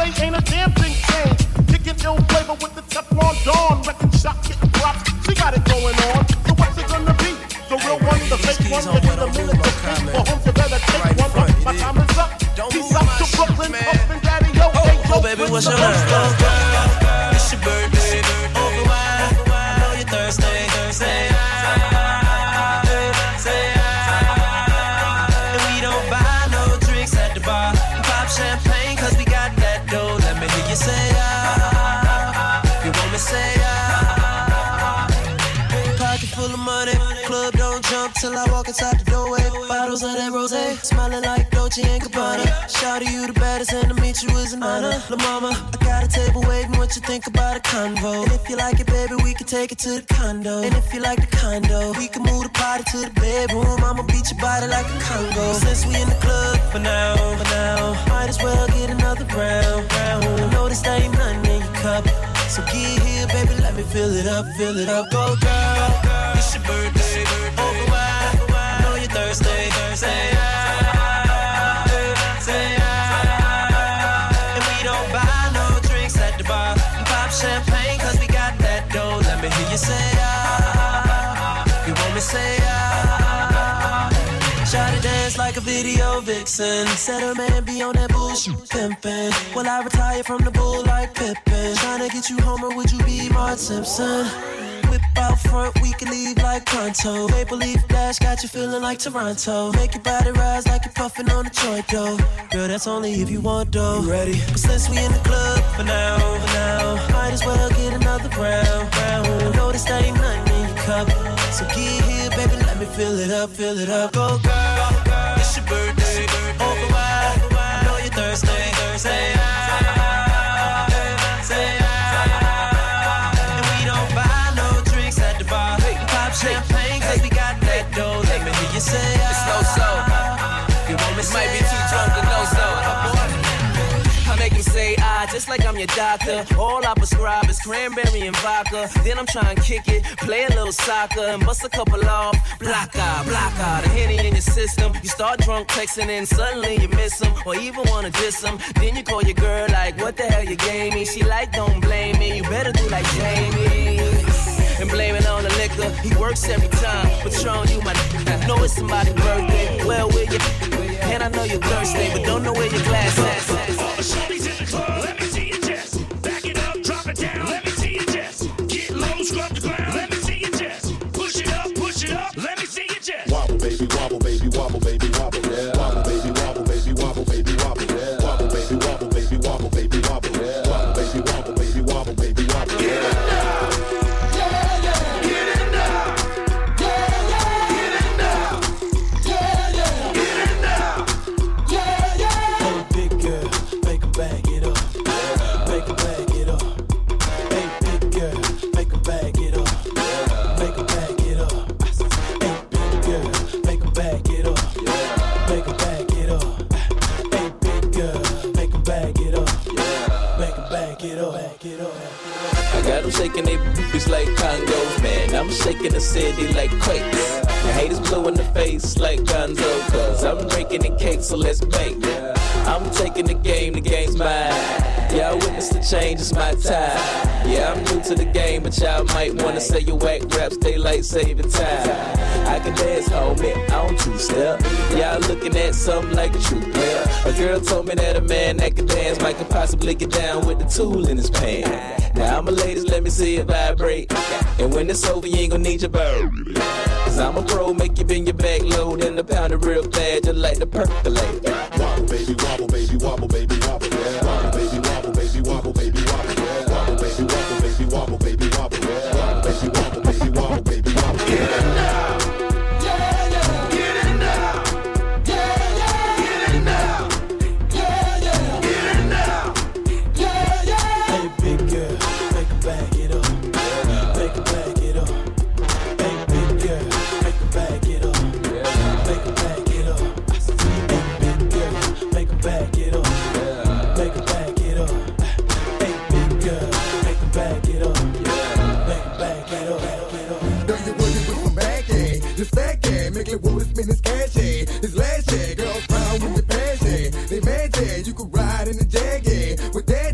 say ain't a damn thing changed. Kicking ill flavor with the Teflon Dawn. Wrecking shop, getting props. She got it going on. So what's it gonna be? The real one, the fake one, the minute to speak. For home, you better take one up. My time is up. Peace out to Brooklyn, Puff and Daddy, yo. Oh, baby, what's your name? It's your birthday. Over wine. I know you're thirsty. Say and we don't buy no drinks at the bar. Pop champagne, cause we got that dough. Let me hear you say you want me say Pocket full of money. Club don't jump till I walk inside the doorway. Bottles of that rosé, smiling like Dolce & Gabbana. Shout to you the baddest, and to meet you is an honor. La mama, I got a table waiting. What you think about a convo? And if you like it, baby, we can take it to the condo. And if you like the condo, we can move the party to the bedroom. I'ma beat your body like a Congo. Since we in the club for now, might as well get another round. I know this ain't nothing in your cup, so get here, baby, let me fill it up. Go girl, it's your birthday. Over wine. I know you're thirsty. Say and we don't buy no drinks at the bar. Pop champagne, cause we got that dough. Let me hear you say you want me say Try to dance like a video vixen. Said her man be on that bullshit pimpin'. Will I retire from the bull like Pippin? Tryna get you home or would you be Marge Simpson? Whip out front, we can leave like pronto. Maple Leaf Dash got you feeling like Toronto. Make your body rise like you're puffin' on a joint, though. Girl, that's only if you want, though. You ready? But since we in the club for now, might as well get another round. I know this ain't nothing in your cup, so get here, baby, let me fill it up. Go girl, it's your birthday. Over wine. I know you're thirsty. Say and we don't buy no drinks at the bar. Pop champagne, cause we got that dough. Let me hear you say it's no so. You want me might be too drunk to know so. I make him say just like I'm your doctor. All I prescribe is cranberry and vodka. Then I'm trying to kick it, play a little soccer, and bust a couple off. Block out, the Henny in your system. You start drunk texting and suddenly you miss him, or even wanna diss him. Then you call your girl like, what the hell you gave me? She like, don't blame me, you better do like Jamie and blame it on the liquor. He works every time, Patron, you my know it's somebody's birthday. Well, where you? And I know you're thirsty, but don't know where your glass at. All the shorties in the club, let me see you just back it up, drop it down. Let me see you just get low, scrub the ground. Let me see you just push it up, let me see you just wobble, baby, wobble, baby, wobble, baby, wobble, yeah. Wobble, baby, wobble, baby, wobble, baby, wobble, yeah. Wobble, baby, wobble, baby, wobble, baby, wobble, yeah. Wobble, baby, wobble, baby, wobble, baby, wobble, yeah. Shaking they boobies like Congos, man. I'm shaking the city like quakes. The haters blue in the face like Gonzo, cause I'm drinking the cake, so let's bake. I'm taking the game's mine. Y'all witness the change, it's my time. Yeah, I'm new to the game, but y'all might wanna say you whack raps, daylight saving time. I can dance, homie, on two-step. Y'all looking at something like a true player. A girl told me that a man that can dance might could possibly get down with the tool in his pants. Now I'm a ladies, let me see it vibrate. And when it's over, you ain't gon' need your bird. Cause I'm a pro, make you bend your back low, then the pound it real fast, just like the percolate. Wobble, baby, wobble, baby, wobble, baby, wobble, yeah. Wobble, baby, wobble, baby, wobble, baby, wobble, yeah. Wobble, baby, wobble, baby, wobble, baby, wobble, yeah. Wobble, baby, wobble, baby, wobble, baby, wobble, yeah. Get it now. Get it now. Get it now. Get it now. Hey, big girl, make 'em back it up. Make 'em back it up. Hey, big girl, make 'em back it up. Make 'em back it up. Hey, big girl, make 'em back it up. Make 'em back it up. Hey, big girl, make 'em back it up. Make 'em back it up. Girl, you working with some bag, yeah. Just that, yeah. Make it wood, spin this cash, yeah. This last, yeah. Girls proud with the passion. They mad, yeah. You could ride in the Jag, yeah. With that,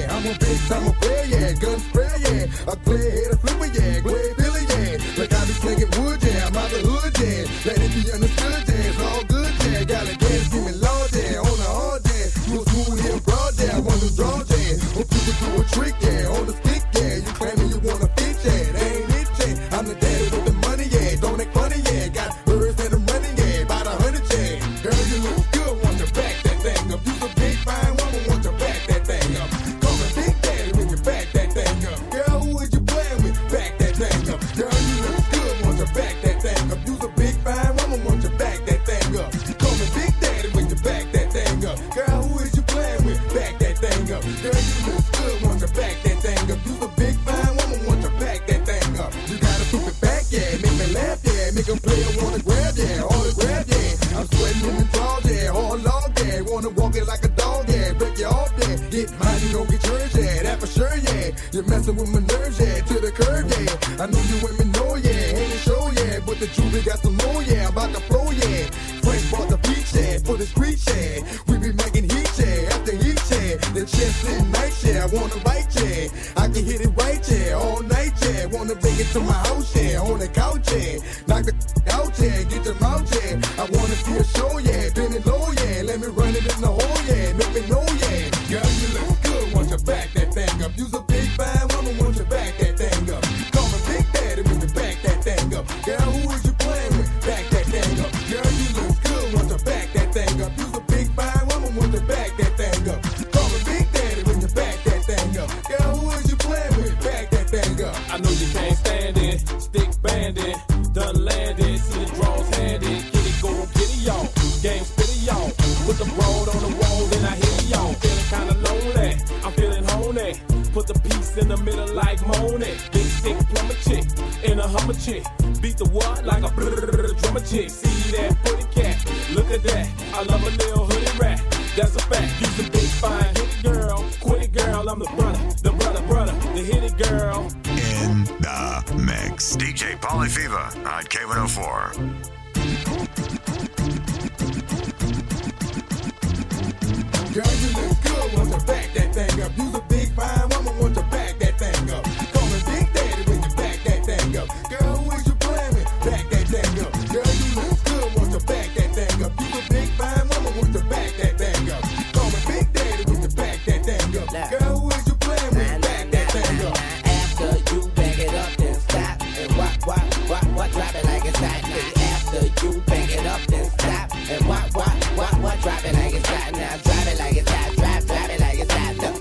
yeah. I'm a big time player, yeah. Gun spray, yeah. A clear head, a flipper, yeah. Grey Billy, yeah. Like I be slinging wood, yeah. I'm out the hood, yeah. Let it be understood, yeah. It's all good, yeah. Got a gas, give me low, yeah. On the hard, yeah. You a smooth here, broad, yeah. I want to draw, yeah. Hope you can do a trick, yeah. On the stick, yeah. You claiming you want a bitch, yeah. That ain't it, yeah. I'm the daddy with the money, yeah. Don't act funny, yeah. Got birds and I'm running, yeah. About 100, yeah. Girl, you look good, want to back that thing up. You a big fine woman, want to back that thing up. Call me Big Daddy when you back that thing up. Girl, who is you playing with? Back that thing up. Girl, you look good, want to back that thing up. You a big fine woman, want to back that thing up. Call me Big Daddy when you back that thing up. Girl, who is you playing with? Back that thing up. Girl, you look good, want to back that thing up. You a big fine woman, want to back that thing up. You gotta flip it back, yeah. Make me laugh, yeah. Make them play, wanna grab, yeah. All the grab, yeah. I'm sweating in the drawers, yeah. Hard log, yeah. Wanna walk it like a dog, yeah. Break you off, yeah. Get mine, you gon' get yours, yeah. That for sure, yeah. You're messing with my nerves, yeah. To the curb, yeah. I know you women know, yeah. Ain't a show, yeah. But the jewelry got some more, yeah. I'm about to flow, yeah. Frank bought the beach, yeah. For the street, yeah. We be making heat, yeah. After heat, yeah. The chest sitting nice, yeah. I wanna bite, yeah. I can hit it right, yeah. All night, yeah. Wanna bring it to my house, yeah. On the couch, yeah. Knock the out, yeah. Get your mouth, yeah. I wanna see a show, yeah. Bend it low, yeah. Let me run it in the hole, yeah. Make me know, yeah. Girl, you look good, want to back that thing up. You's a big fine woman, want to back that thing up. Call me Big Daddy when you back that thing up. Girl, who is you playing with? Back that thing up. Girl, you look good, want to back that thing up. You's a big fine woman, want to back that thing up. Call me Big Daddy when you back that thing up. Girl, who is you playing with? Back that thing up. I know you can't stand it, stick bandit, done landed, see the draws handed, get it, go, get it, y'all, game spit it, y'all, put the road on the wall, then I hit it, y'all, feeling kinda lonely, I'm feeling honey, put the piece in the middle like Monet, big stick plumber chick, in a Hummer chick, beat the what like a drummer chick, see that pretty cat, look at that, I love a little hoodie rat, that's a fact, you's a big fine hit it girl, quit it girl, I'm the brother, the hit it girl. In the mix, DJ Polyfever on K104. Girl, you look good, want to back that thing up. You's a big fine woman, want to back that thing up. Call me Big Daddy when you back that thing up. Girl, who is you playing with? Back that thing up. Girl, you look good, want to back that thing up. You's a big fine woman, want to back that thing up. Call me Big Daddy when you back that thing up. Girl, who is you playing with? Back that thing up. After you back it up, then stop and what, drop it like it's hot. After you back it up, then stop and what, drop it like it's hot. Now drop it like it's hot, drop it like it's hot. Look,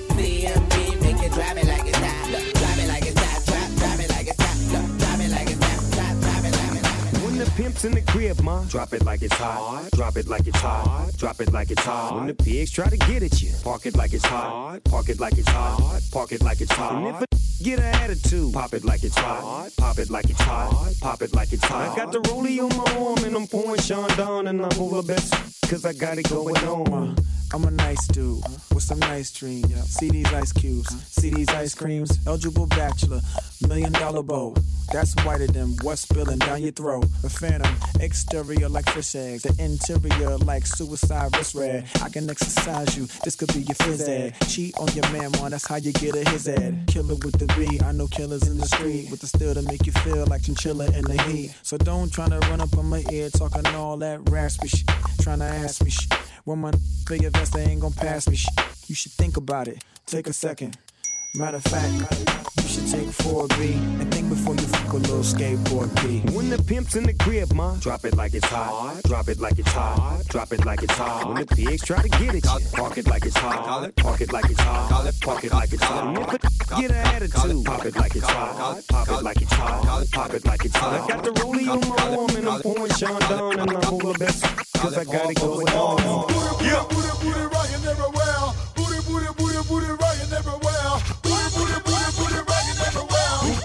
CMB make it drop it like it's hot. Look, drop it like it's hot, drop it like it's hot. Look, drop it like it's hot, drop it like it's hot. When the pimp's in the crib, ma, drop it like it's hot. Drop it like it's hot. Drop it like it's hot. When the pigs try to get at you, park it like it's hot. Park it like it's hot. Park it like it's hot. And if a get an attitude, pop it like it's hot. Pop it like it's hot. Pop it like it's hot. I got the rollie on my arm and I'm pouring Sean down and I'm over best cause I got it going on. I'm a nice dude with some nice dreams. See these ice cubes, see these ice creams. Eligible bachelor, $1 million bow. That's whiter than what's spilling down your throat. A phantom, exterior like fish eggs. The interior like suicide wrist red. I can exercise you, this could be your phys ed. Cheat on your man, man, that's how you get a his ed. Killer with the B, I know killers in the street. With the steel to make you feel like chinchilla in the heat. So don't tryna run up on my ear talking all that raspy shit. Tryna ask me shit. When my big investor ain't gon' pass me shit. You should think about it, take a second. Matter of fact, you should take 4B and think before you fuck a little skateboard B. When the pimp's in the crib, ma, drop it like it's hot. Drop it like it's hot. Drop it like it's hot. When the pigs try to get at you, park it like it's hot. Park it like it's hot. Park it like it's hot. And if a get an attitude, pop it like it's hot. Pop it like it's hot. Pop it like it's hot. I got the rollie on my arm and I'm pouring Sean down and I'm over best cause I got it going on. Yeah. Booty rockin' everywhere. Booty rockin' everywhere. Booty rockin' everywhere.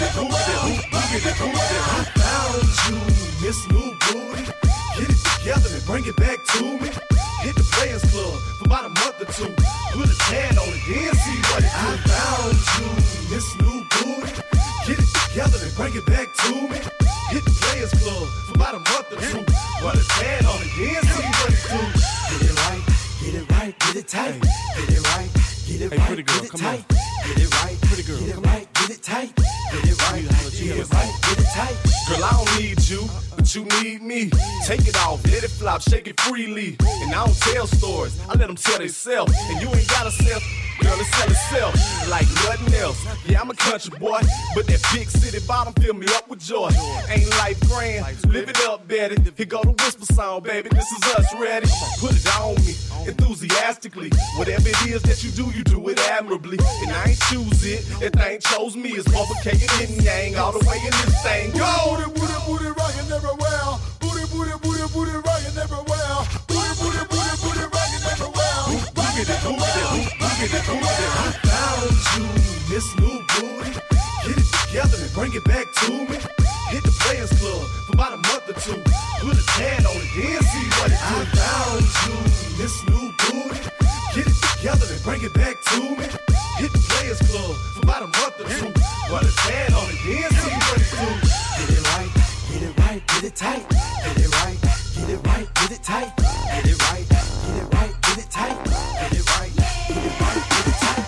I found you, Miss New Booty. Get it together and bring it back to me. Hit the Players Club for about a month or two. Put a tan on it, then see what it do. I found you, Miss New Booty. Get it together and bring it back to me. Hit the Players Club for about a month or two. Put a tan on it, then see what it do. Get it right, get it tight. Get it right, get it Hey, pretty girl, get it come tight. on. Get it right, pretty girl, get it come right, get it tight. Get it right, get it right, get it tight. Girl, I don't need you, but you need me. Take it off, let it flop, shake it freely. And I don't tell stories, I let them tell themselves. And you ain't gotta sell, girl, it sell itself like nothing else. Yeah, I'm a country boy, but that big city bottom fill me up with joy. Ain't life grand, live it up, Betty. Here go the whisper song, baby, this is us ready. Put it on me, enthusiastically. Whatever it is that you do it admirably. And I ain't choose it, that thing chose me. It's bifurcated in yang, all the way in this thing. Go! Booty, booty, booty, rockin' everywhere. Booty, booty, booty, booty, rockin' everywhere. Booty, booty, booty, booty, rockin' everywhere. Boogity, boogity, boogity, boogity. I found you, Miss New Booty. Get it together and bring it back to me. Hit the Players Club for about a month or two. Put a tan on it, then see what it do. I found you, Miss New Booty. Get it together and bring it back to me. Hit the Players Club for about a month or two. Put a tan on it, then see what it do. Get it right, get it right, get it tight. Get it right, get it right, get it tight. Get it right, get it right, get it tight. Get it right, get it right, get it tight.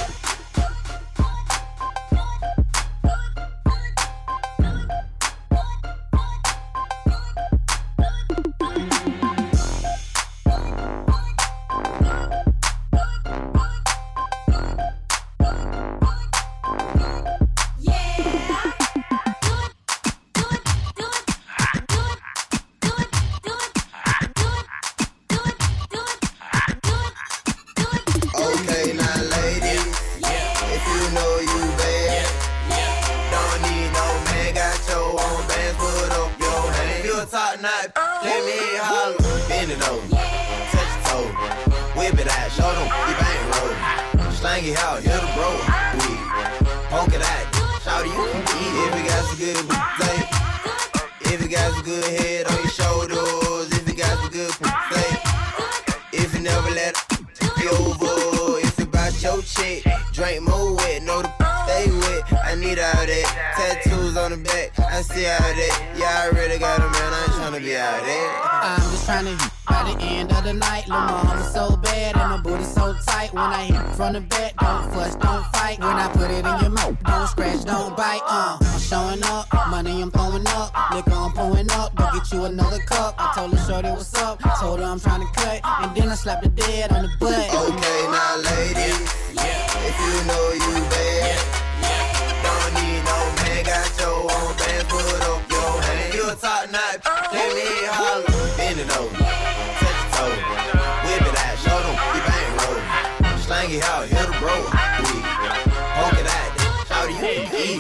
From the back, don't fuss, don't fight. When I put it in your mouth, don't scratch, don't bite. I'm showing up, money I'm throwing up, liquor I'm pouring up. Go get you another cup. I told her shorty what's up, told her I'm trying to cut, and then I slapped the dead on the butt. Okay, now ladies, if you know you bad, don't need no man, got your own band, put up your hand. You a top notch, let me holler, bend it over, touch your toe, whip it out, show them you bang roll. Slang it out, hit a bro. Poke it out, shout you can eat.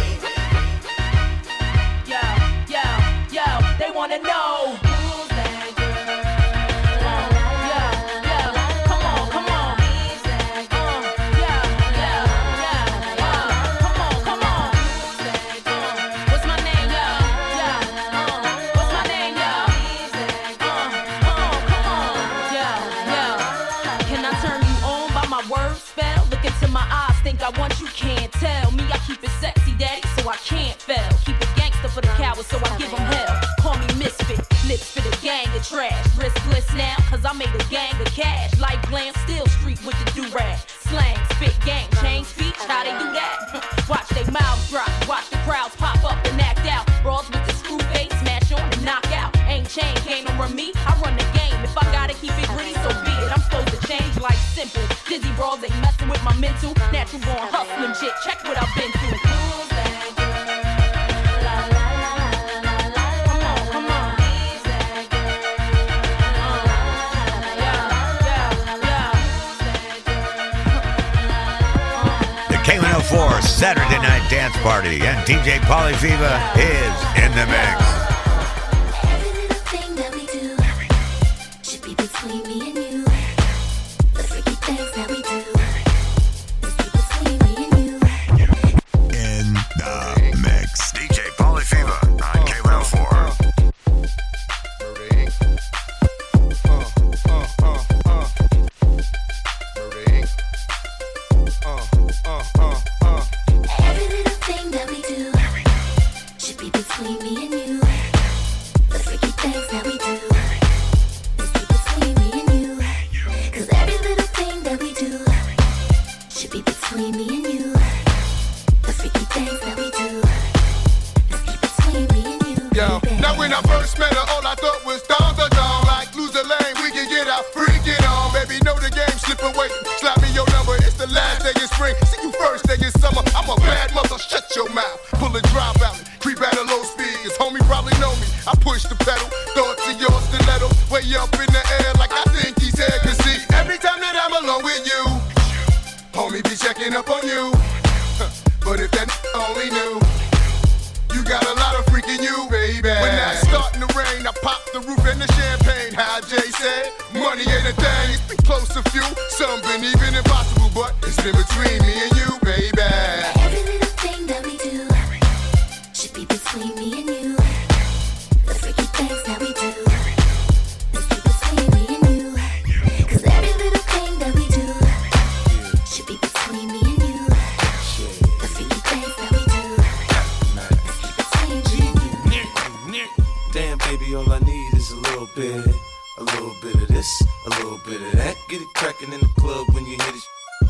Yo, they wanna know who's that girl? Come on. Come on. What's my name, What's my name, Can I turn you on by my word spell? Look into my eyes, think I want you, can't tell me. I keep it sexy, daddy, so I can't fail. Keep it gangster for the cowards, so I give them hell. Call me misfit, lips for the gang of trash. Riskless now, cause I made a gang of cash. Like glam, still street with the do-rag. Slang, spit, gang, change speech, how they do that? Watch they mouths drop, watch the crowds pop up and act out. Brawls with the screw face, smash on and knock out. Ain't chain, can't run me, I run the game. If I gotta keep it green, so be it. I'm supposed to change like simple. Dizzy brawls ain't messing with my mental. Natural born hustling shit, check what I've been through. Who's that girl? K104 Saturday Night Dance Party, and DJ Pauly Viva is in the mix. Every little thing that we do should be between me and you. The freaky things that we do is between me and you. In the mix. DJ Pauly Viva on K104. Every little thing that we do should be between me and you. between me and you. The freaky things that we do. Let's keep between me and you. Yo, now when I first met her, all I thought was down the dawn. Like, lose the lane, we can get out, freak it on. Baby, know the game, slip away. Slap me your number, it's the last day of spring. See you first day in summer, I'm a bad mother, shut your mouth. Pull a drive out, creep at a low speed. His homie probably know me, I push the pedal. Thought to your stiletto, way up in the air like I think he's here. Cause see, every time that I'm alone with you, homie be checking up on you. But if that only knew, you got a lot of freaking you, baby. When that's starting to rain, I pop the roof and the champagne. How Jay said, money ain't a thing. It's been close to few, some been even impossible, but it's been between me and you, baby. Every little thing that we do should be between me and you. The freaky things that we do, let's keep between me and you. Cause every little thing that we do should be between me and you. The freaky things that we do, let's keep between me and you. Damn, baby, all I need is a little bit of this, a little bit of that. Get it crackin' in the club when you hit it.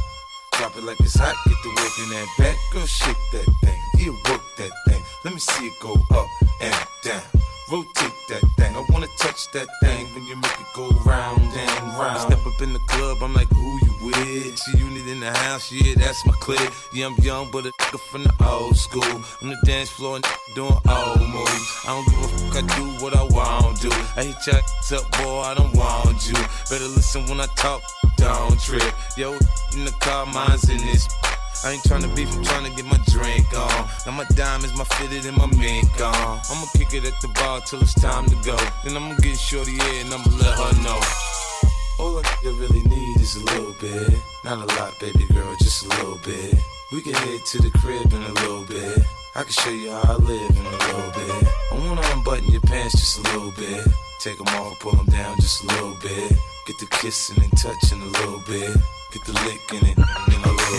Drop it like it's hot, get the work in that back. Girl, shake that thing, yeah, work that thing. Let me see it go up and down. Rotate that thing, I wanna touch that thing when you make it go round and round. Step up in the club, I'm like, who you with? G-Unit in the house, yeah, that's my clique. Yeah, I'm young, but a nigga from the old school. On the dance floor and doing old moves. I don't give a fuck, I do what I want to. I hit your ass up, boy, I don't want you. Better listen when I talk, don't trip. Yo, in the car, mine's in this. I ain't tryna beef, I'm tryna get my drink on. Now my diamonds, my fitted, and my mink on. I'ma kick it at the bar till it's time to go. Then I'ma get shorty in and I'ma let her know. All a nigga really need is a little bit. Not a lot, baby girl, just a little bit. We can head to the crib in a little bit. I can show you how I live in a little bit. I wanna unbutton your pants just a little bit. Take them off, pull them down just a little bit. Get the kissing and touching a little bit. Get the lick in it in a little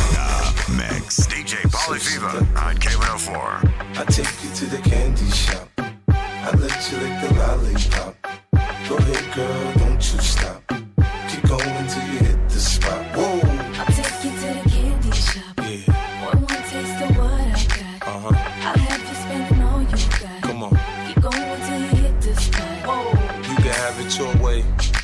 bit. Mix DJ Polyfever on K104. I take you to the candy shop. I let you lick the lollipop. Go ahead, girl, don't you stop. Keep going till you hit the spot. Whoa. I'll take you to the candy shop. Yeah. One taste of what I got. I'll have you spending all you got. Come on. Keep going till you hit the spot. Whoa. You can have it your way.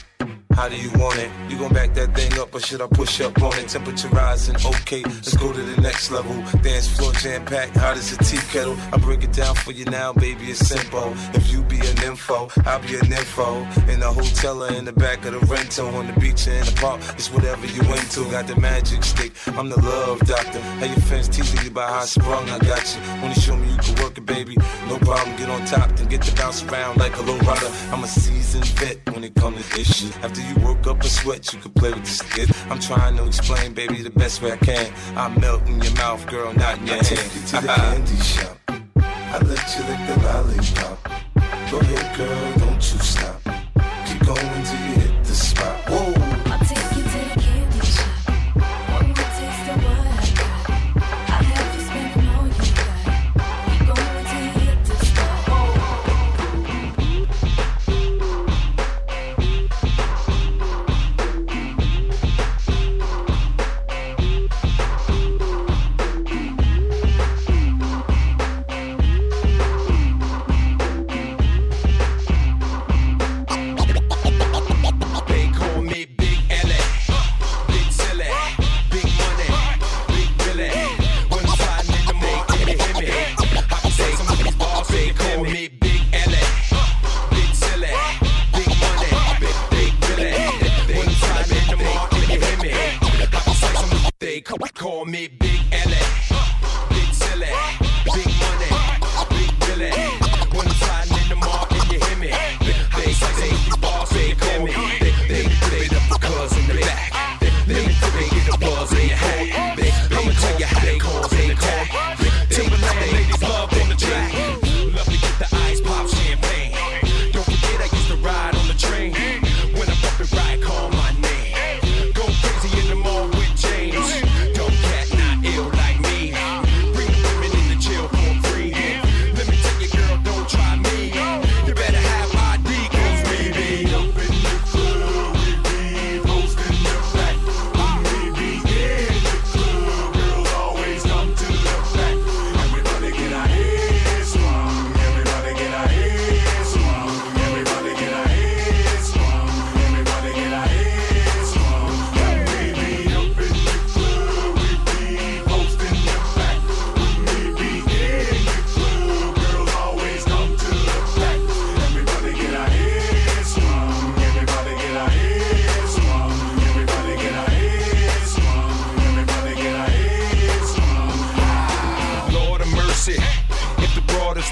How do you want it? You gon' back that thing up or should I push up on it? Temperature rising, okay, let's go to the next level. Dance floor jam-packed, hot as a tea kettle. I break it down for you now, baby, it's simple. If you be an info, I'll be an info. In the hotel or in the back of the rental, on the beach or in the park, it's whatever you into. Got the magic stick, I'm the love doctor. How your friends teasing you about how I sprung, I got you. Wanna show me you can work it, baby? No problem, get on top, then get to bounce around like a low rider. I'm a seasoned vet when it comes to this shit. After you work up a sweat, you can play with this kid. I'm trying to explain, baby, the best way I can. I melt in your mouth, girl, not in your hand. Take you to the candy shop. I let you lick the lollipop. Go ahead, girl, don't you stop. Keep going till you hit the spot. Whoa. I'll take you to the candy shop. One more taste of what I got. I'll have you spending all you got. Keep going till you hit the spot. Call me Big L.A., Big Silly, Big Money, Big Billy. When I'm sliding in the mall, can you hear me? They say these bars, they call me. They up the cuz in the back. They get a buzz in your hat. I'ma tell you how they cause in the call. Timberland ladies love on the track. Love to get the ice pop champagne. Don't forget I used to ride on the train. When I bump it right, call my name. Go crazy in the mall with James. Ill like me. Bring the women in the chill for free. Let me take your girl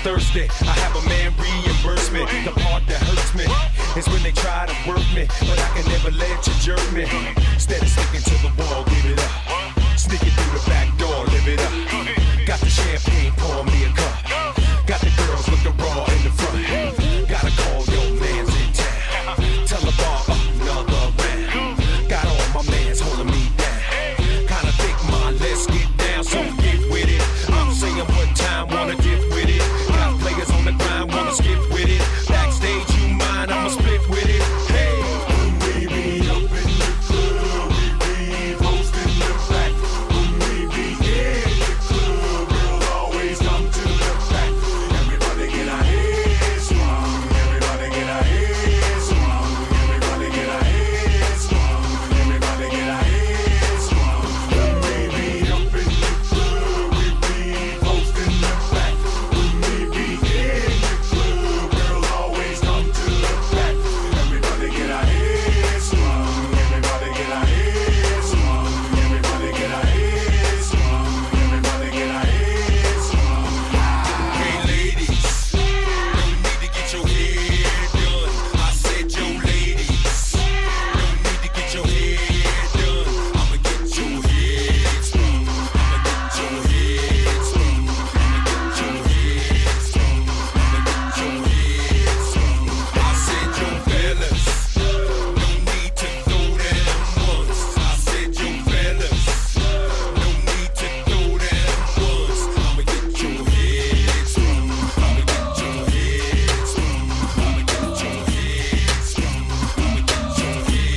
thirsty. I have a man reimburse me. The part that hurts me is when they try to work me, but I can never let you jerk me. Instead of sticking to the wall, give it up. Sneaking through the back door, live it up. Got the champagne, pour me a cup. Got the girls looking raw in the front. Gotta call your mans in town. Tell the bar another round. Got all my mans holding me down. Kinda think my let's get down, so get with it. I'm saying what time, wanna get with it. Got players on the grind, wanna skip with it. Backstage, you mind, I'ma split with it. Hey, when we be up in the club, we be posting the back. When we be in the club, girls always come to the back. Everybody get our heads swung. Everybody get our heads swung. Everybody get our heads swung. Everybody get our heads swung. When we be up in the club, we be posting the back. When we be in the club, girls always come to the back. Everybody get our heads swung. Everybody get our heads swung. Everybody get our heads swung. Everybody get our heads swung. Hey ladies, no need to get your hair done. I said yo ladies, no need to get your hair done. I'ma get your head sprung. I'ma get your head sprung. I'ma get your head sprung. I'ma get your head sprung. I said yo fellas, no need to throw them once. I said yo fellas, no need to throw them once. I'ma get your head sprung. I'ma get your head sprung. I'ma get your head sprung. I'ma get your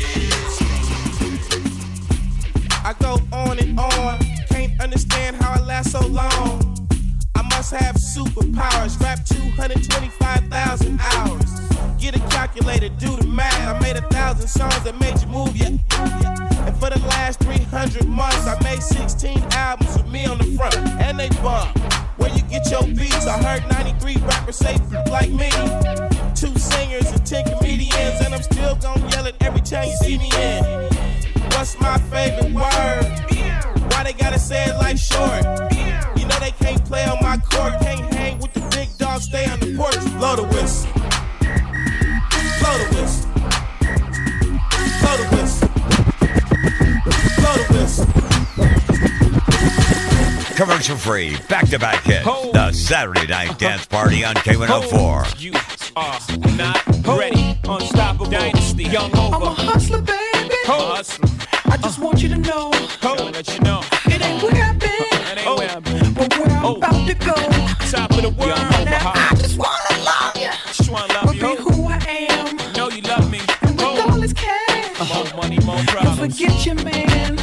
head sprung. I go on and on, can't understand how I last so long. I must have superpowers, rap 225,000 hours. Get a calculator, do the math. I made 1,000 songs that made you move, yeah. And for the last 300 months, I made 16 albums with me on the front, and they bump. Where you get your beats? I heard 93 rappers say like me. 2 singers and 10 comedians, and I'm still gonna yell it every time you see me in. What's my favorite word? Why they gotta say it like short? You know they can't play on my court, can't hang with the big dogs, stay on the porch. Blow the whistle. Blow the whistle. Blow the whistle. Blow the whistle. Commercial free, back-to-back hit. The Saturday Night Dance Party on K104. You are not ready. Unstoppable Dynasty. Young over. I'm a hustler, baby. Hustler. I just want you to know. Gotta let you know. It ain't where I've been. It ain't where I've been. But where I'm about to go. Top of the world. Now I just wanna love you. Just wanna love But you. be who I am. Know you love me. And with all this cash. More money, more Don't problems. forget your man.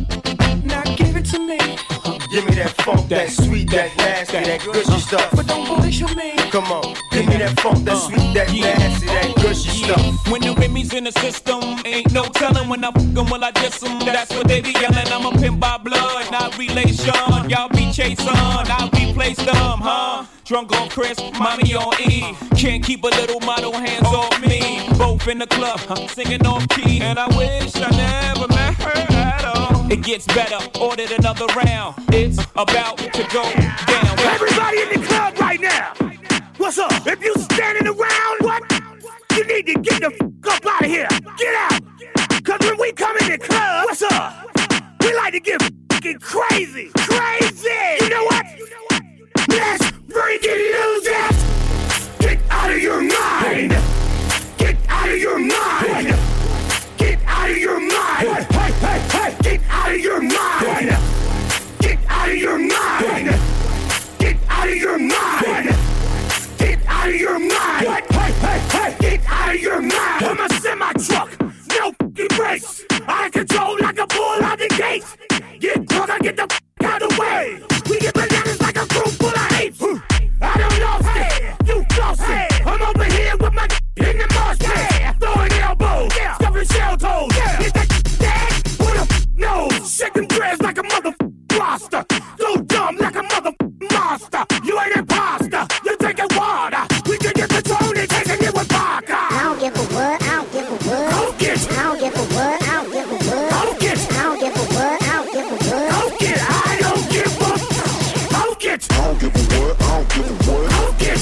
Now give it to me. Give me that funk, that sweet, that nasty, that gushy stuff. But don't bullshit me. Come on, give me that funk, that sweet, that nasty, that gushy stuff. When the Remy's in the system, ain't no telling when I fuck 'em, will I diss 'em. That's what they be yelling. I'm a pimp by blood, not relation. Y'all be chasing, I'll replace them, huh? Drunk on Chris, mommy on E. Can't keep a little model hands off me. Both in the club, singing off key. And I wish I never met her at all. It gets better, ordered another round. It's about to go down. Everybody in the club right now. What's up? If you standing around, what? You need to get the f up out of here. Get out. Cause when we come in the club, what's up? We like to get f***ing crazy. Crazy. You know what? Let's freaking lose it. Get out of your mind. Get out of your mind. Get out of your mind. Hey, hey, hey. Get out of your mind. Get out of your mind. Get out of your mind. Get out of your mind. Hey, hey, hey. Get out of your mind. I'm a semi-truck. No f***ing brakes. Out of control like a bull out the gate. Get drunk, I get the f*** out of the way. We get bananas like a group full of apes. I don't lost it. You lost it. I'm over here with my in the mosh pit. Throwing elbows. Stuffing shell toes. Is that dead? What a nose. Shaking dreads like a mother roster. So dumb like a mother monster. You ain't imposter. You drinking water. We can get the tone and taking it with vodka. I don't give a what. I don't give a what. Go get it. I don't give a what. I don't give a what. Go get it. I don't give a what. I don't give a what. Go get it. I don't give a. Go get it. I don't give a what. I don't give a what. Go get it.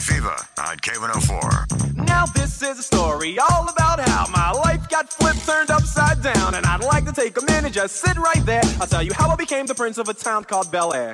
Fever on K104. Now this is a story all about how my life got flipped, turned upside down, and I'd like to take a minute, just sit right there. I'll tell you how I became the prince of a town called Bel Air.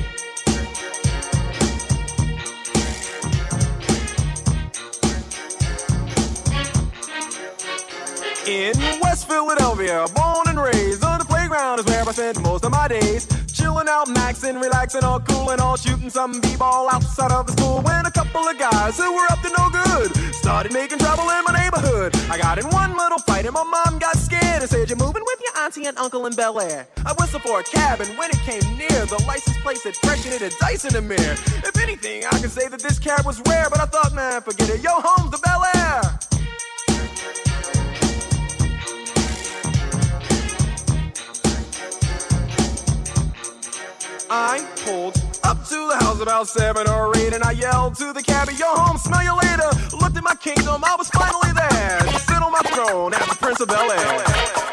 In West Philadelphia, born and raised on the playground is where I spent most of my days. Chilling out, maxing, relaxing, all cool and all, shooting some b-ball outside of the school. When a couple of guys who were up to no good started making trouble in my neighborhood. I got in one little fight and my mom got scared and said, "You're moving with your auntie and uncle in Bel Air." I whistled for a cab and when it came near, the license plate said fresh and it had dice in the mirror. If anything, I could say that this cab was rare, but I thought, man, forget it. Yo, home's the Bel Air. I pulled up to the house about 7 or 8 and I yelled to the cabbie, "Yo, home, smell you later." Looked at my kingdom, I was finally there to sit on my throne as the Prince of Bel Air.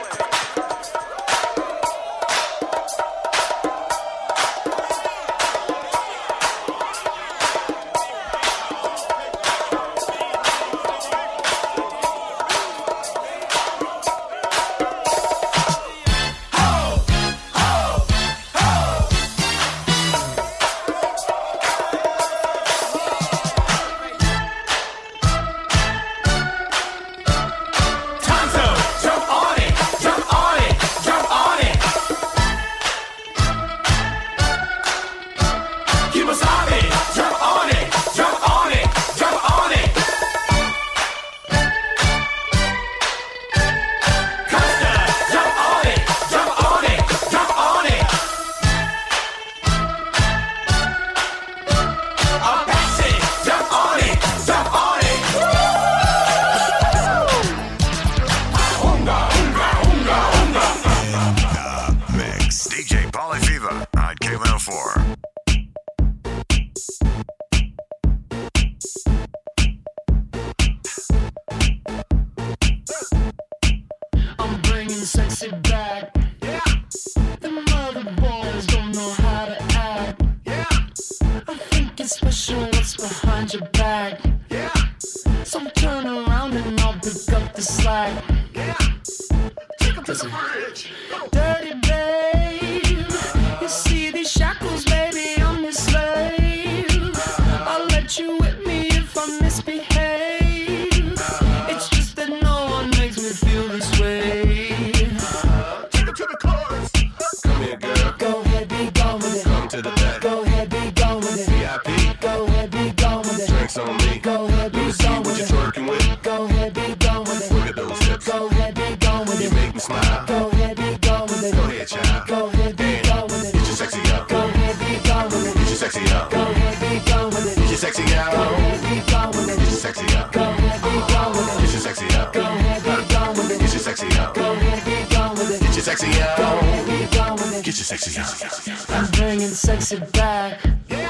I'm bringing sexy back.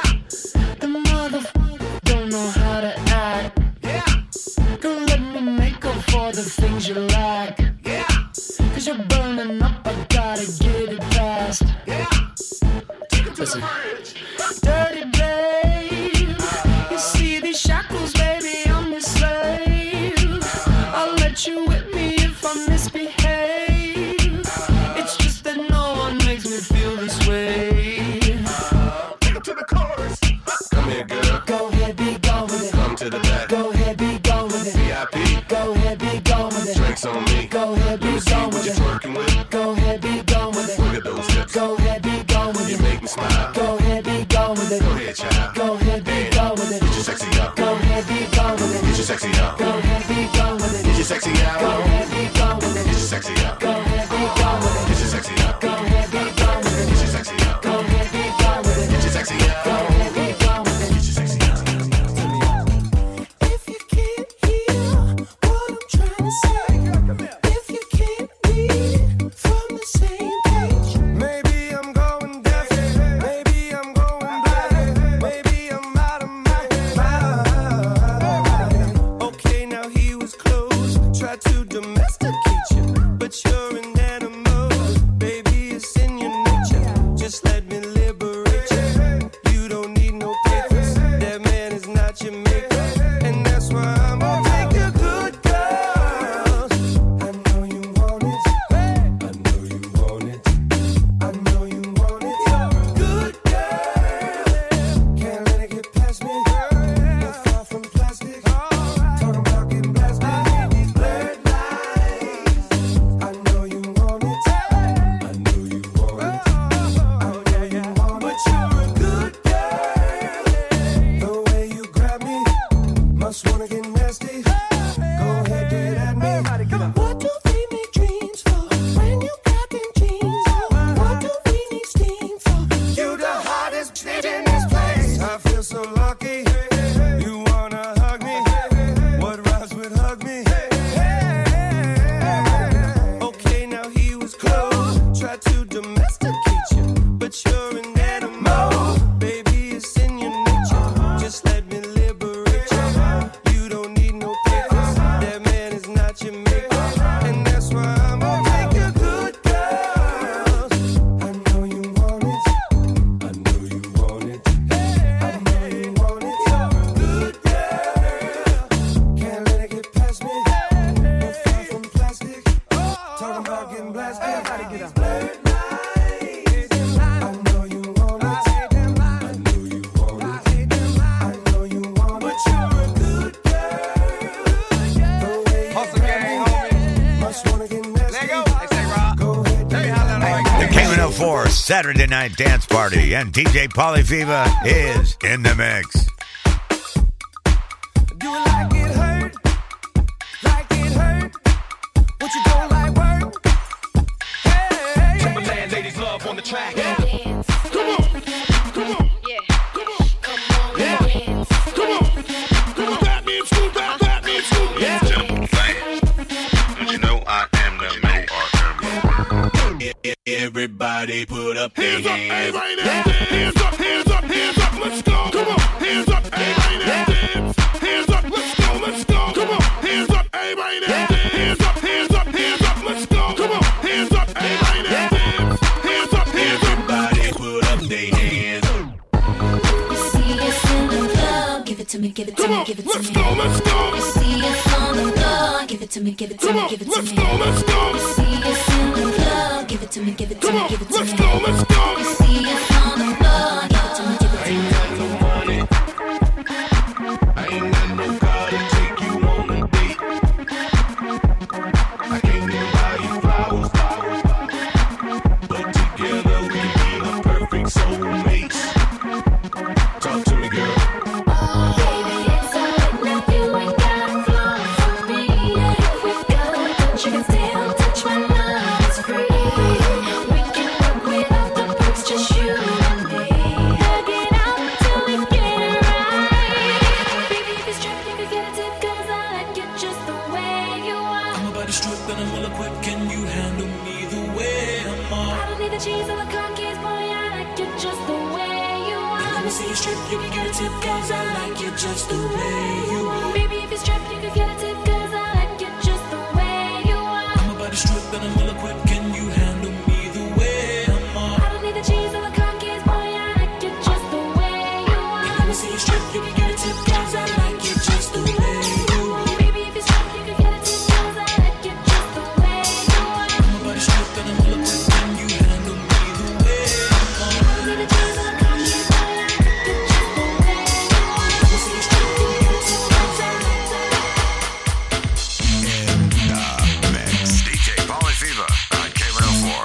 The motherfucker don't know how to act. Gonna let me make up for the things you lack. Cause you're burning up, I gotta get it fast. Listen. Dirty babe, you see these shackles, baby, I'm your slave. I'll let you whip me if I misbehave. It's just that no one makes me feel this way. Take it to the chorus. Come here, girl. Go ahead, be gone with it. Come to the back. Go ahead, be gone with it. VIP. Go ahead, be gone with it. Drinks on me. Go ahead, be gone with it. Twerking with. Go ahead, be gone with it. Look at those hips. Go ahead, be gone with it. You make me smile. Go ahead, be gone with it. Go ahead, child. Go ahead, be gone with it. Get your sexy up. Go ahead, be gone with it. Get your sexy up. Go ahead, be gone with it. Get your sexy out. Go ahead, be gone with it. Get your sexy up. Go ahead, be gone with it. Get your sexy up. Go ahead, be gone with it. Get your sexy up. Go ahead, be gone with it. Get your sexy up. Go ahead, be gone with it. Get your sexy up. If you can't hear what I'm trying to say, if you can't read from the same page, Maybe I'm going deaf, maybe I'm going blind, maybe I'm out of my mind. Okay, now he was close, tried to domesticate you, but you're an animal, baby, it's in your K104 Saturday Night Dance Party, and DJ Polyfeeva is in the mix. Do it like it hurt, like it hurt. What you don't like work? Hey, Timberland ladies love on the track. Come on, come on, Yeah. come on, come on, yeah. Come on, come on. Batman school, Batman school, yeah. Don't you know I am the man? Everybody put up their hands. Right now. Hands up, hands up, hands up, let's go. Come on, hands up, everybody now. Dance. Hands up, let's go, let's go. Come on, hands up, everybody now. Hands up, hands up, hands up, let's go. Come on, hands up, everybody now. Dance. Hands up, everybody put up their hands. You see us in the club, give it to me, give it to me, give it to me. Let's go, let's go. You see us on the floor, give it to me, give it to me, give it to me. Let's go. You see us in the club, give it to me, give it to me, give it to me. Let's go, let's go. You see us on the floor, give it to me, give it to me. I ain't got no money. I ain't got no car to take you on a date. I can't even buy you flowers, but together we can be the perfect soulmates. Talk to me, girl. Oh, baby, it's alright now, you ain't gotta flow for me. If we go, don't you can still touch my love, it's free. We can work without the perks, just you and me. Hug it out till we get it right. Baby, if it's true, you can get a tip, 'cause I like it just the way you are. I'm about to strip and I'm well equipped. Can you handle me the way I'm on? I don't need the cheese or the car keys, boy, I like it just the way you are. Let me see you strip, you can get a tip, 'cause I like it just the way you are. Baby, if it's trip, you can get a tip, 'cause I like it just the way you are. I'm about to strip and I'm well equipped. Can you handle me the way I'm on? I don't need the cheese or the car keys, boy, I like it just the way you are. Let me see you strip, you can get a tip, 'cause I like it just the way you are. Baby, if it's trip, you can get a tip, 'cause I like it just the way you are. I'm about to strip and I'm well equipped. Can you handle me the way I'm on? I don't need the cheese or the car keys, boy, I like it just the way you are. Let me see you strip, you can get a tip, 'cause I like it. DJ Polyfeeva on K104.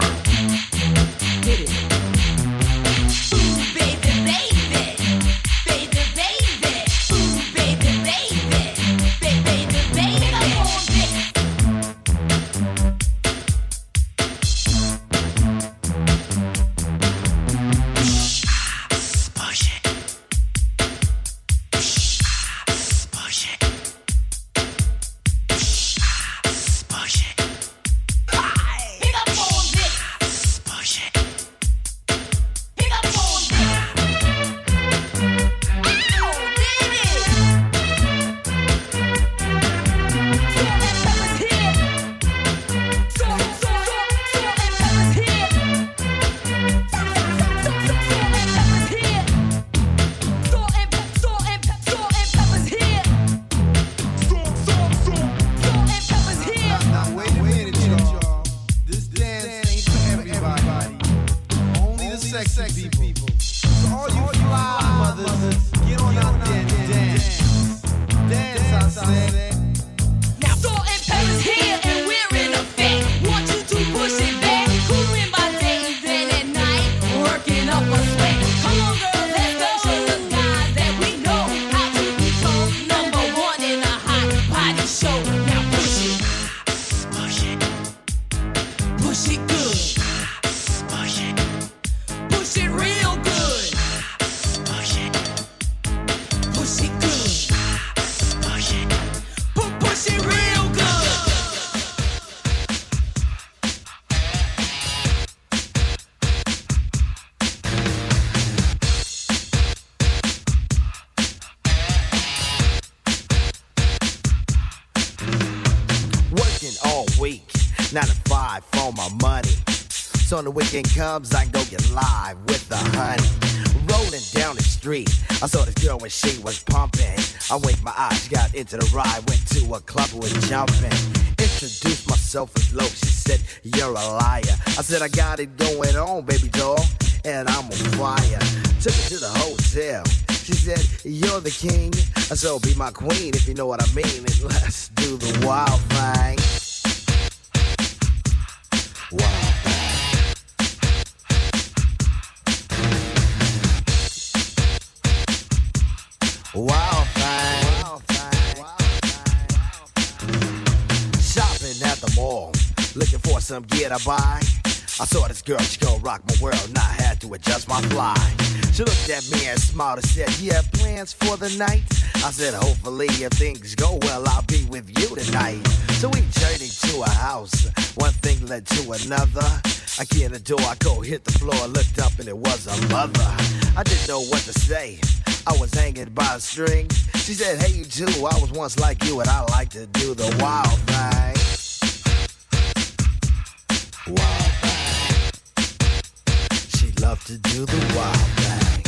Now wait a minute, y'all. This dance ain't for everybody. Only the sexy people. So all you fly mothers, get on out there and dance. Dance, I said. Now, Salt and Pepper's here and we're in effect. Want you to push it back. Cooling by day, then at night, working up a sweat. Come on, girl, let's go. Show the guys that we know how to become number one in a hot body show. Now push it. Push it good. Push it real good. Push it good. Push it real good. Working all week, 9 to 5 for my money. So when the weekend comes, I go get live with the honey. Rolling down the street, I saw this girl when she was pumping. I winked my eyes, got into the ride, went to a club, was jumping. Introduced myself as low, she said, you're a liar. I said, I got it going on, baby doll, and I'm on fire. Took her to the hotel. She said, you're the king, so be my queen if you know what I mean. And let's do the wild thing. Wild thing. some gear to buy. I saw this girl, she gon' rock my world, and I had to adjust my fly. She looked at me and smiled and said, you have plans for the night? I said, hopefully if things go well, I'll be with you tonight. So we journeyed to a house, one thing led to another. I get in the door, I go hit the floor, looked up and it was a mother. I didn't know what to say, I was hanging by a string. She said, hey you too, I was once like you and I like to do the wild thing. Wild thing. She loved to do the wild thing.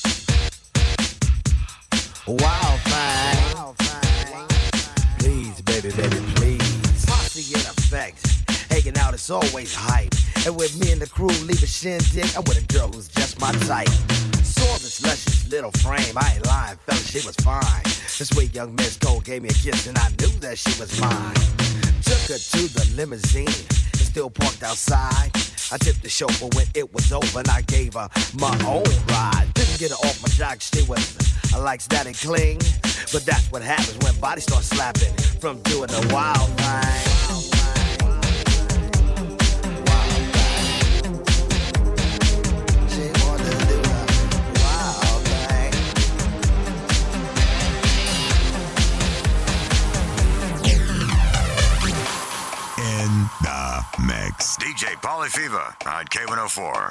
Wild thing. Wild thing. Please, baby, baby, please. Posse in effect. Hanging out is always hype. And with me and the crew leave a shindig, I'm with a girl who's just my type. Saw this luscious little frame, I ain't lying, fella, she was fine. This sweet young Miss Gold gave me a kiss and I knew that she was mine. Took her to the limousine, and still parked outside. I tipped the chauffeur when it was over and I gave her my own ride. Didn't get her off my jock, she was like static cling. But that's what happens when bodies start slapping from doing the wild thing. In the mix. DJ Pauly Fever on K104.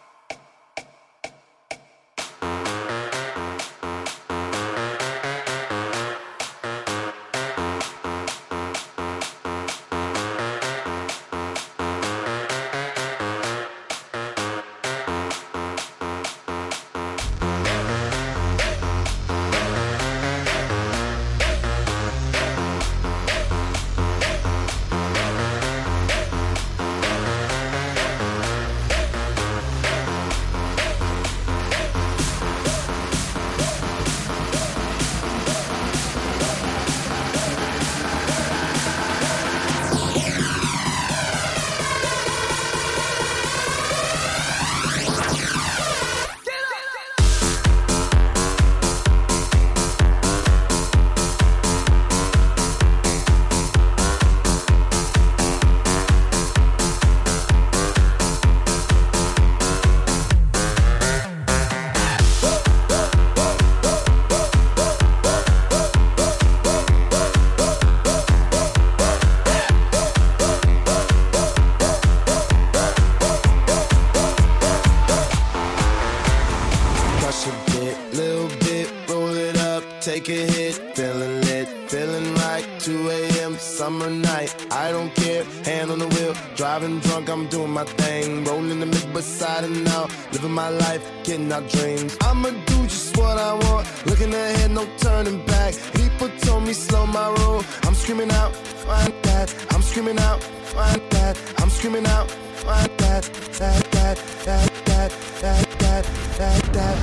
Take a hit, feeling lit, feeling right. 2 a.m. summer night, I don't care. Hand on the wheel, driving drunk, I'm doing my thing. Rolling the mid beside and now, living my life, getting our dreams. I'ma do just what I want, looking ahead, no turning back. People told me slow my roll, I'm screaming out, find that. I'm screaming out, find that. I'm screaming out, find that. That.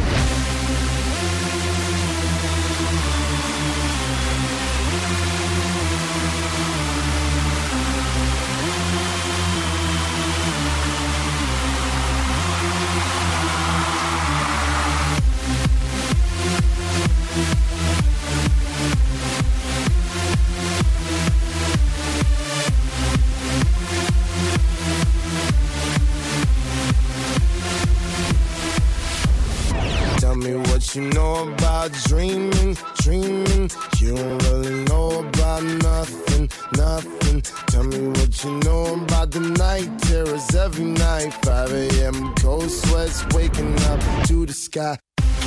Tell me what you know about dreaming. You don't really know about nothing. Tell me what you know about the night terrors every night. 5 a.m. cold sweats waking up to the sky.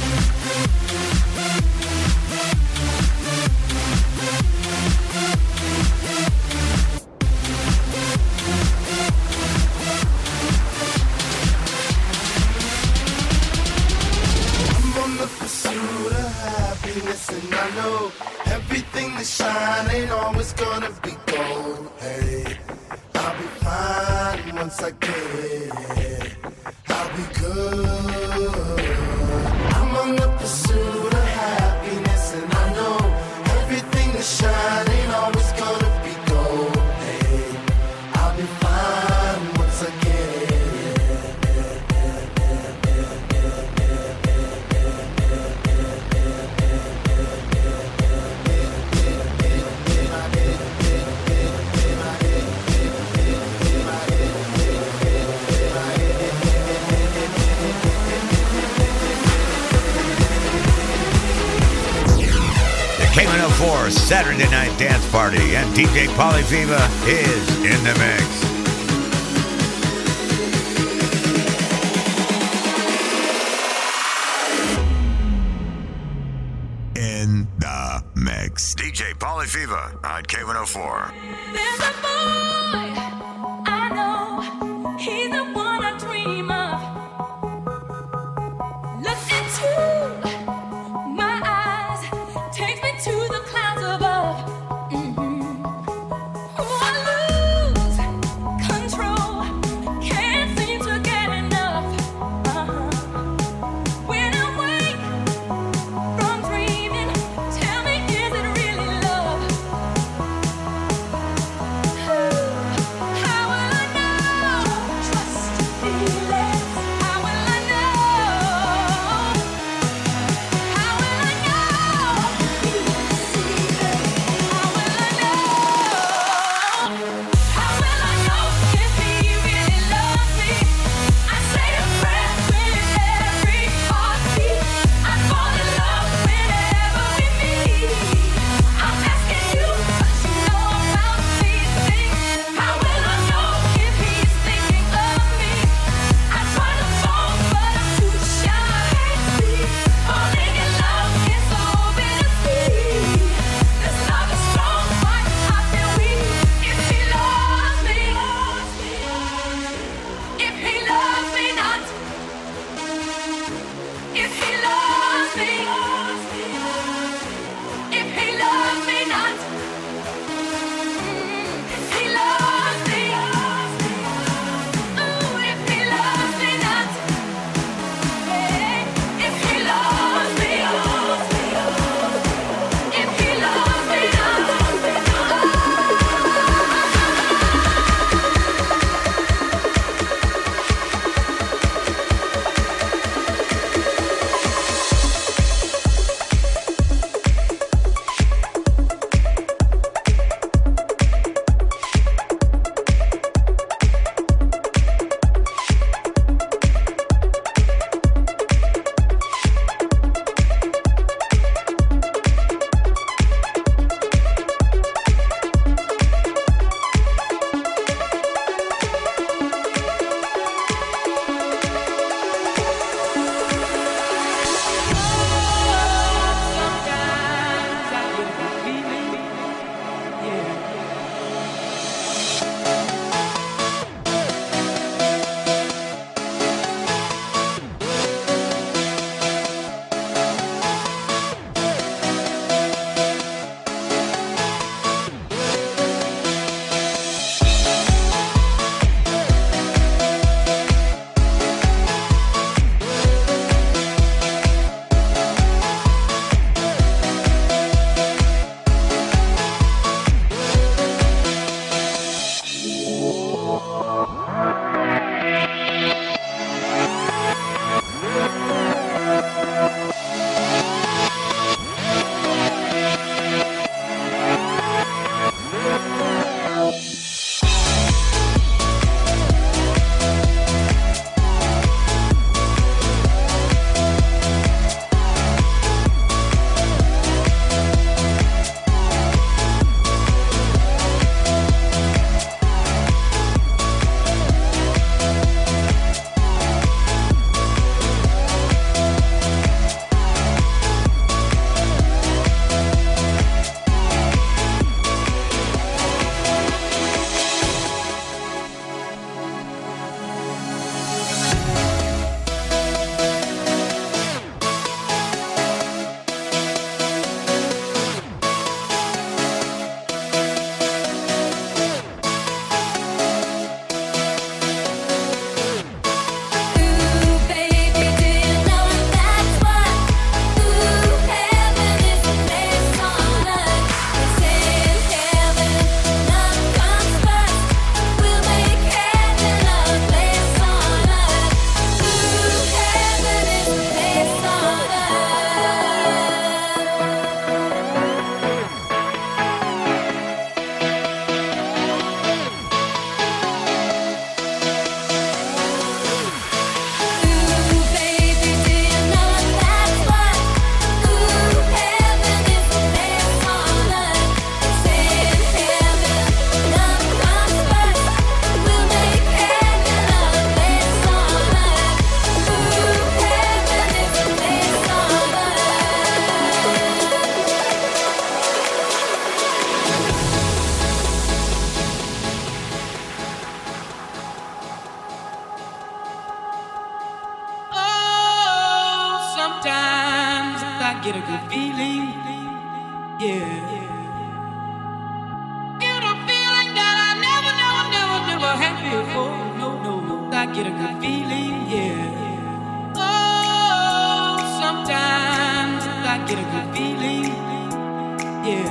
Pursuit of happiness, and I know everything that shine ain't always gonna be gold. Hey, I'll be fine once I get it. I'll be good. I'm on the pursuit of happiness, and I know everything that shine ain't always gonna be gold. Hey, I'll be fine once I get it. K104 Saturday Night Dance Party, and DJ Polyfeeva is in the mix. In the mix. DJ Polyfeeva on K104. There's a boy I know, he's the one I dream of. Look into my eyes, takes me to the clouds above. Oh, I lose control, can't seem to get enough. When I wake from dreaming, tell me, is it really love? Sometimes I get a good feeling, yeah. Get a feeling that I never had before. No, I get a good feeling, yeah. Oh, sometimes I get a good feeling, yeah.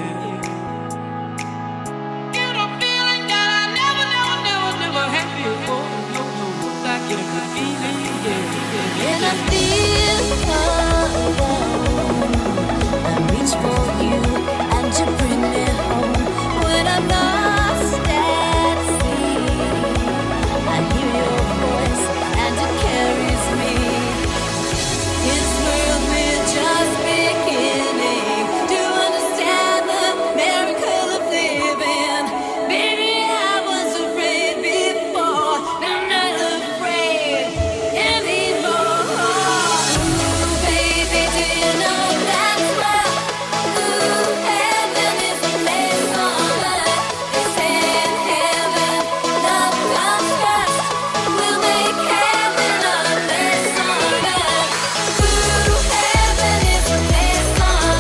Get a feeling that I never had before. No, I get a good feeling, yeah. And I feel alone. I reach for you and you bring me home. When I'm lost at sea, I hear your voice and it carries me. This world we're just beginning to understand the miracle of living. Baby, I was afraid before, now I'm not afraid anymore. Ooh, baby, do you know that's love? Ooh, heaven is a place on earth. They say in heaven, love comes first. We'll make heaven a place on earth. Ooh, heaven is a place on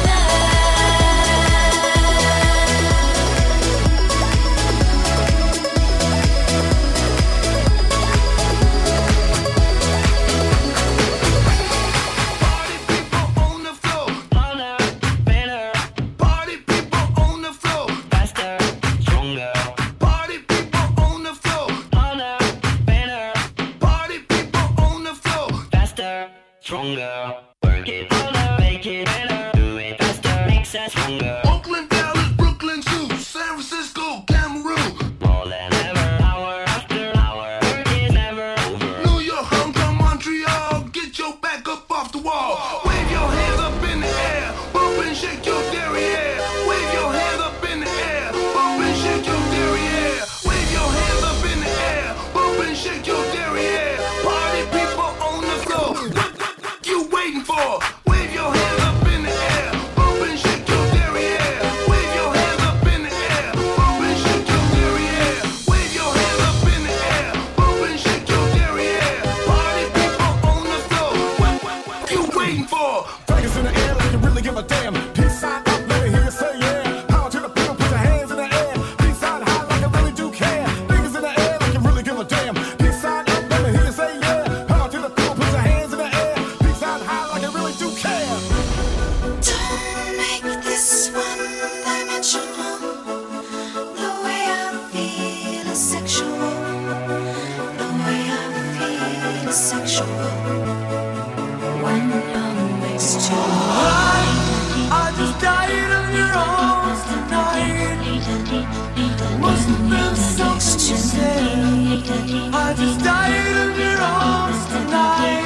On the floor, harder, better. Party people on the floor, faster, stronger. Party people on the floor, harder, better. Party people on the floor, faster, stronger. Work it harder, make it better. Do it faster, makes us stronger. Oakland, Dallas, Brooklyn, Zoo, San Francisco, Cameroon. More than ever, hour after hour. Work is never over. New York, Hong Kong, Montreal, get your back up off the wall. Wave your hands up in the air, bump and shake your derriere. Wave your hands up in the air, bump and shake your derriere. Wave your hands up in the air, bump and shake your derriere. Party people on the floor, what you waiting for? Wave your hands up in the air, bump and shake your derriere. Wave your hands up in the air, bump and shake your derriere. Wave your hands up in the air, bump and shake your derriere. Party people on the floor, what you waiting for? Fingers in the air like you really give a damn. Peace sign up, let me hear you say yeah. Power to the people, put your hands in the air. Peace sign high like I really do care. Fingers in the air like you really give a damn. Peace sign up, let me hear you say yeah. Power to the people, put your hands in the air. Peace sign high like I really do care. Don't make this one-dimensional. The way I feel is sexual. The way I feel is sexual. When you're next to me, I just died in your arms tonight. Must have been something you said. I just died in your arms tonight.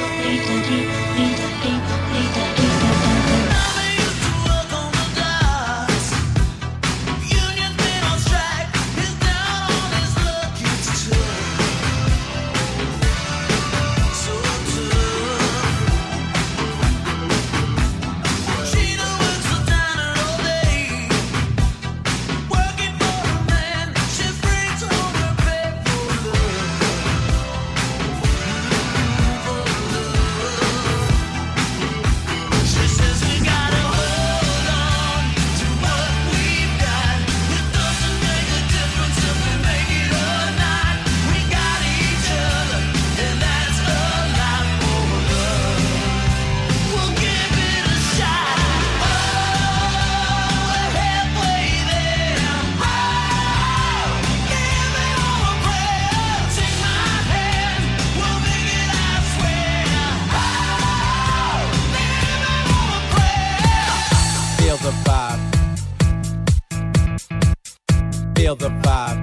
Feel the vibe.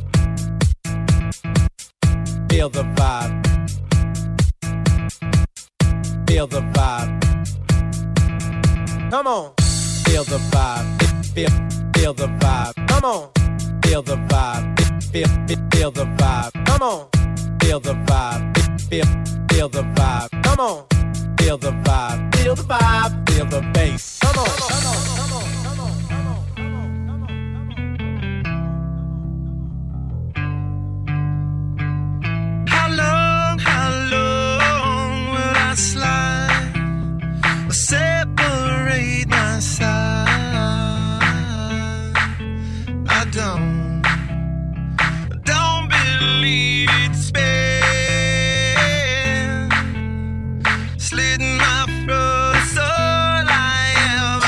Feel the vibe. Feel the vibe. Come on. Feel the vibe. Feel the vibe. Come on. Feel the vibe. Feel the vibe. Come on. Feel the vibe. Feel the vibe. Come on. Feel the vibe. Feel the vibe. Feel the bass. Come on. Come on. Come on. How long will I slide? slit in my throat, so I am.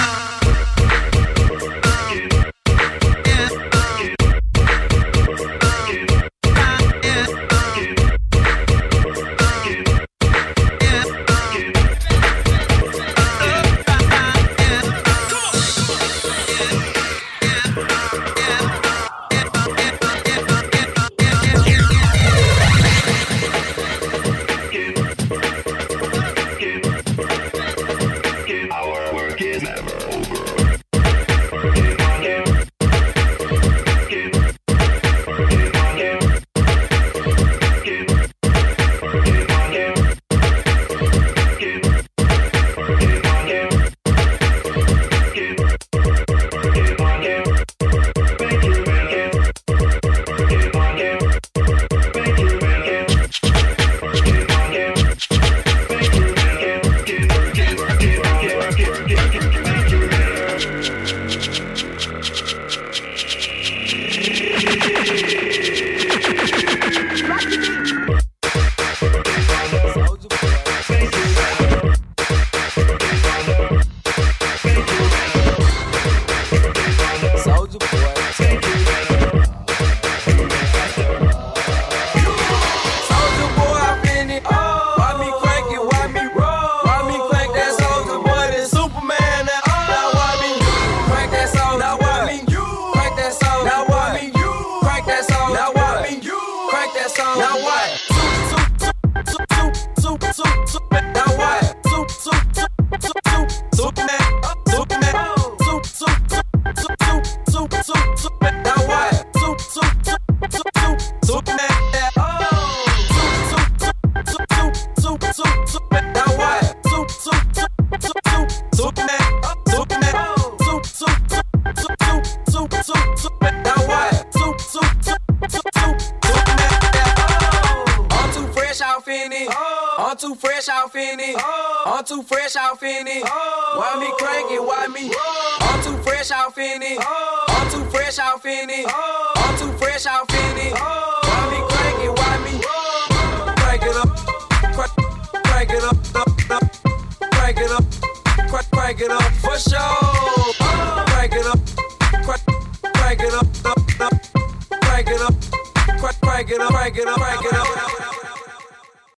Crank it up for sure.